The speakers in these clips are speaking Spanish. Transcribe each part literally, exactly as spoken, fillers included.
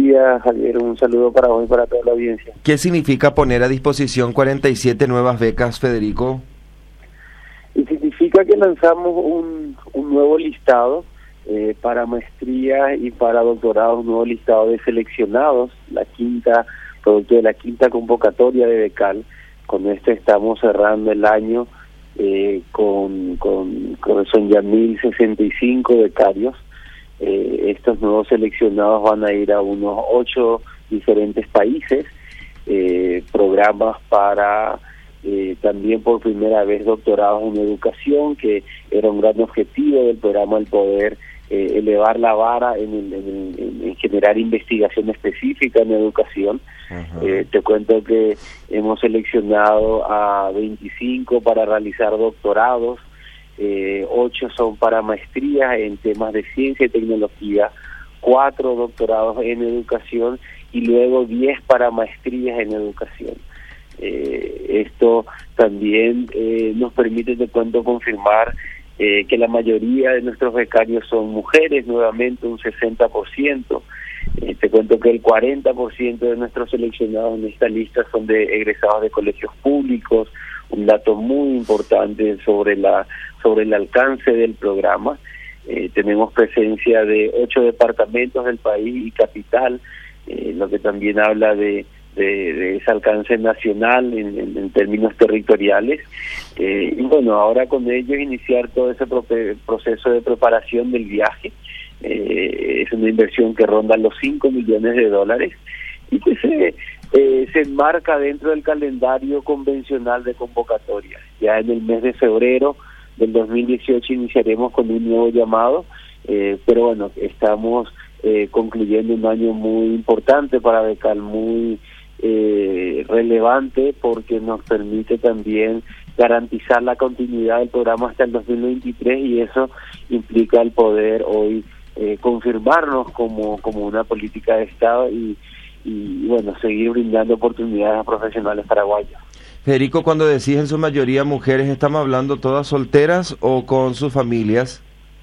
día, Javier. Un saludo para vos y para toda la audiencia. ¿Qué significa poner a disposición cuarenta y siete nuevas becas, Federico? Y significa que lanzamos un, un nuevo listado eh, para maestría y para doctorado, un nuevo listado de seleccionados, la quinta, producto de la quinta convocatoria de Becal. Con esto estamos cerrando el año eh, con, con, con son ya mil sesenta y cinco becarios. Eh, estos nuevos seleccionados van a ir a unos ocho diferentes países, eh, programas para eh, también por primera vez doctorados en educación, que era un gran objetivo del programa, el poder eh, elevar la vara en, el, en, el, en generar investigación específica en educación. Uh-huh. Eh, te cuento que hemos seleccionado a veinticinco para realizar doctorados. Eh, ocho son para maestrías en temas de ciencia y tecnología, cuatro doctorados en educación y luego diez para maestrías en educación. Eh, esto también eh, nos permite, de pronto, confirmar eh, que la mayoría de nuestros becarios son mujeres, nuevamente un sesenta por ciento. Eh, te cuento que el cuarenta por ciento de nuestros seleccionados en esta lista son de egresados de colegios públicos, un dato muy importante sobre la sobre el alcance del programa. Eh, tenemos presencia de ocho departamentos del país y capital, eh, lo que también habla de, de, de ese alcance nacional en, en, en términos territoriales. Eh, y bueno, ahora con ello iniciar todo ese proceso de preparación del viaje. Eh, es una inversión que ronda los cinco millones de dólares y que se, eh, se enmarca dentro del calendario convencional de convocatoria. Ya en el mes de febrero del dos mil dieciocho iniciaremos con un nuevo llamado, eh, pero bueno, estamos eh, concluyendo un año muy importante para Becal, muy eh, relevante, porque nos permite también garantizar la continuidad del programa hasta el dos mil veintitrés, y eso implica el poder hoy eh, confirmarnos como, como una política de Estado y, y bueno, seguir brindando oportunidades a profesionales paraguayos. Federico, cuando decís en su mayoría mujeres, ¿estamos hablando todas solteras o con sus familias?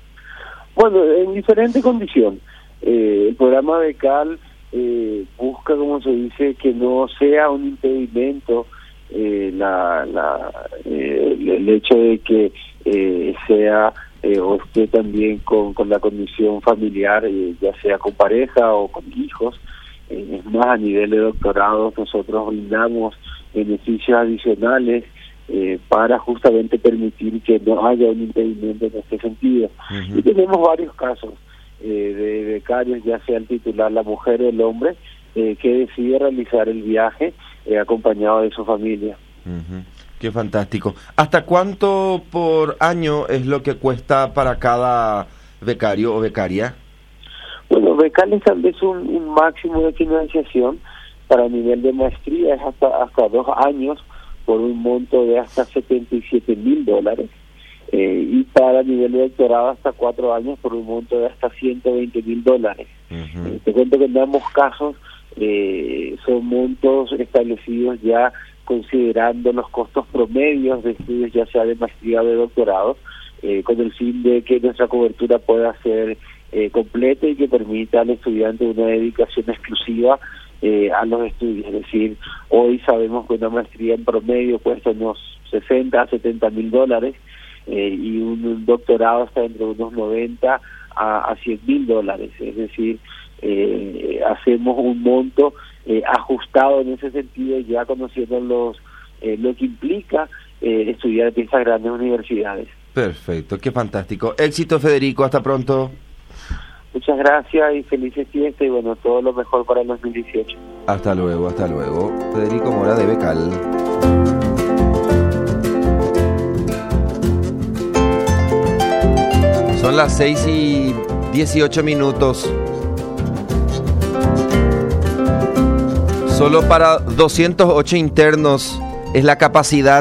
Bueno, en diferente condición. Eh, el programa Becal eh, busca, como se dice, que no sea un impedimento eh, la, la, eh, el hecho de que eh, sea eh, o esté también con, con la condición familiar, eh, ya sea con pareja o con hijos. Eh, es más, a nivel de doctorado nosotros brindamos beneficios adicionales eh, para justamente permitir que no haya un impedimento en este sentido. Uh-huh. Y tenemos varios casos eh, de becarios, ya sea el titular, la mujer o el hombre, eh, que decide realizar el viaje eh, acompañado de su familia. Uh-huh. Qué fantástico. ¿Hasta cuánto por año es lo que cuesta para cada becario o becaria? Bueno, Becal establece un, un máximo de financiación. Para nivel de maestría es hasta hasta dos años por un monto de hasta setenta y siete mil dólares, eh, y para nivel de doctorado hasta cuatro años por un monto de hasta ciento veinte mil dólares. Uh-huh. Eh, te cuento que en ambos casos eh, son montos establecidos ya considerando los costos promedios de estudios, ya sea de maestría o de doctorado, eh, con el fin de que nuestra cobertura pueda ser eh, completa y que permita al estudiante una dedicación exclusiva Eh, a los estudios. Es decir, hoy sabemos que una maestría en promedio cuesta unos sesenta a setenta mil dólares eh, y un, un doctorado está entre unos noventa a cien mil dólares. Es decir, eh, hacemos un monto eh, ajustado en ese sentido, ya conociendo los eh, lo que implica eh, estudiar en estas grandes universidades. Perfecto, qué fantástico. Éxito, Federico, hasta pronto. Muchas gracias y felices fiestas y bueno, todo lo mejor para el dos mil dieciocho. Hasta luego, hasta luego. Federico Mora de Becal. Son las seis y dieciocho minutos. Solo para doscientos ocho internos es la capacidad